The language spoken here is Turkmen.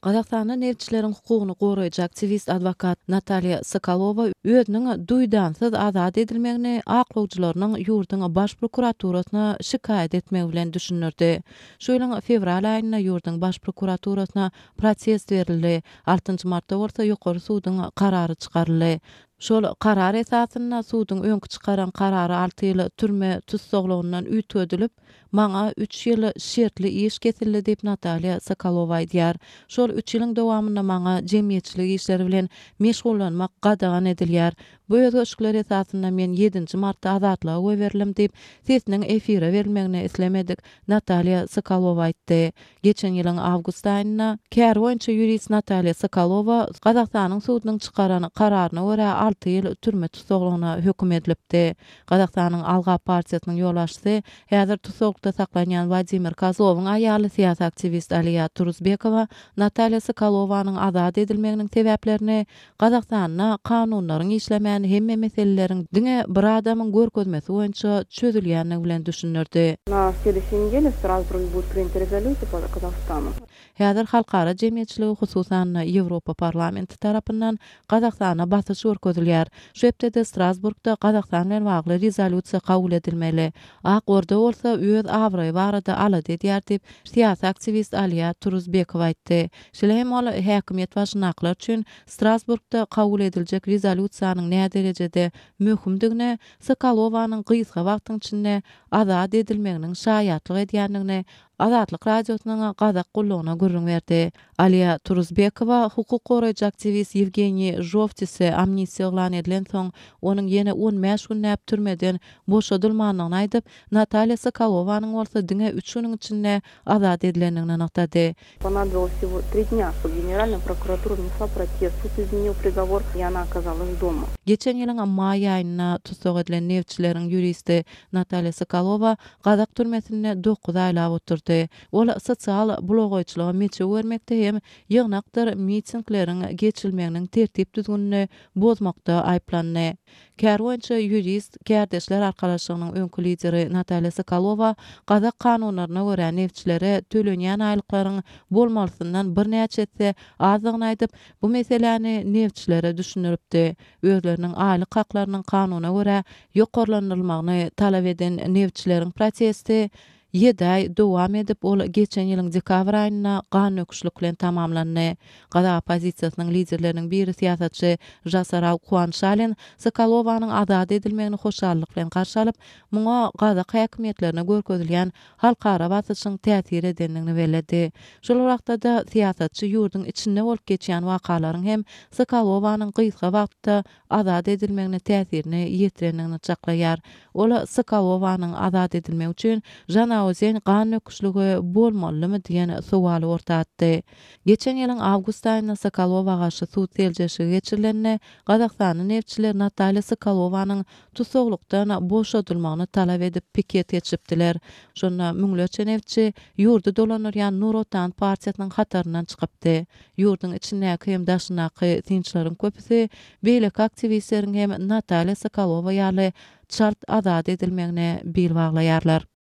Gazakstanda nevçilerin hukugyny goraýjy aktivist advokat Natalya Sokolova özüniň duýdansyz azad edilmegini aklawçylarynyň ýurduň baş prokuraturasyna şikaýet etmek bilen düşünürdi. Şu ýylyň fevral aýynda ýurduň baş prokuraturasyna proses berildi. 6 martda bolsa ýokary suwdyň karary çykaryldy. Şol karar esasyna suwdyň öňkü çykaran karary 6 ýyl türme tutsagligyndan üýtgedilip, maňa 3 ýyl şertli iş kesildi diýip Natalya Sokolova aýdýar. Şol 3 ýylyň dowamynda maňa jemgyýetçilik işleri bilen meşgullanmak gadagan edilýär. Bu özgöçükler esasyna men 7 martda azatlyga goý berildim diýip sesiniň efire berilmegini islemedik, Natalya Sokolova aýtdy. Geçen ýylyň awgust aýynda kär boýunça ýurist Natalya Sokolova Gazakstanyň suwdynyň çykaran kararyna görä 6 ýyl türme tutsaglygyna hökm edilipdi. Gazakstanyň Alga partiýasynyň ýolbaşçysy, häzir tutsaglykda saklanýan Vladimir Kozlowyň aýaly siýasat aktivist Aliýa Turuzbekowa Natalya Sokolovanyň azad edilmeginiň sebäplerini Gazakstanyň kanunlaryň işlemän hemme meseleleriň diňe bir adamyň görkezmesi boýunça çözülýänligi bilen düşünürdi. На следующей неделе в Страсбурге будет принята резолюция по Казахстану. Häzir halkara jemgyýetçiligi hususan Ýewropa parlamenti tarapyndan Gazakstana basyş görkezilýär. Şu hepde Strasburgda Gazakstan bilen bagly rezolýusiýa kabul edilmeli. Ak orada bolsa öz awry barada alady diýär diýip siýasat aktivist Aliýa Turuzbekowa aýtdy. Şeýle hem ol häkimiýet başynaklar üçin Strasburgda kabul ediljek rezolýusiýanyň näme derejede möhümdigine Sokolovanyň gysga wagtyň içinde azad edilmeginiň şaýatlyk edýändigine Azatlyk radiosynyň Gazak gullugyna gürrüň berdi. Aliýa Turuzbekowa hukuk goraýjy aktivist Yevgeniy Jovtisi amnisiýa elan edilen soň onuň ýene 15 gün näp türmeden boşadylmagyny aýdyp, Natalya Sokolovanyň bolsa diňe 3 güniň içinde azad edilendigini anyklady. Понадобилось всего 3 дня, чтобы Генеральная прокуратура внесла протест. Суд изменил приговор, и она оказалась дома. Geçen ýylyň may aýyna tutsag edilen nevçileriň ýuristi Natalya Sokolova Gazak türmesinde 9 aýlap oturdy. Ol sosial blogoýçylyga meçe bermekde hem ýygnakdyr mitingleriň geçilmeginiň tertip düzgünini bozmakda aýplandy. Kär boýunça ýurist Gärdeşler arkalaşygynyň öňkü lideri Natalya Sokolova Gazak kanunlaryna görä nevçilere tölenýän aýlyklaryň bolmalysyndan bir näçe etse azdygyny aýdyp, bu meseleni nevçilere düşünüripdi. Özleriniň aýlyk haklarynyň kanuna görä ýokarlandyrylmagyny talap eden nevçileriň protesti 7 ay dowam edip, ol geçen ýylyň dekabr aýyna gan öküşlük bilen tamamlandy. Gazak opozisiýasynyň liderlerining biri siýasatçy Jasaraw Kuanşalin Sokolovanyň azad edilmegini hoşallyk bilen garşy alyp, muňa Gazak häkimetlerine görkezilýän halkara basyşyň täsir edenligini bellädi. Şol wagtda da siýasatçy ýurduň içinde bolup geçýän wakalaryň hem Sokolovanyň gysga wagtda azad edilmegine täsirini ýetirenligini çaklaýar. Ol Sokolovanyň azad edilmegi üçin Ozen gan öküşlügi bolmalymy diýen suwaly ortatdy. Geçen ýylyň awgust aýynda Sokolova garşy suw seljeşi geçirilende Gazakstanyň nevçileri Natalya Sokolowanyň tutsaglykdan boşadylmagyny talap edip piket geçipdiler. Şonda müňleçe nevçi ýurdu dolanýan Nur Otan partiýasynyň hataryndan çykypdy. Ýurduň içindäki hem daşynaky tinçleriň köpüsi beýleki aktivistleriň hem Natalya Sokolova ýaly çart azad edilmegine bil baglaýarlar.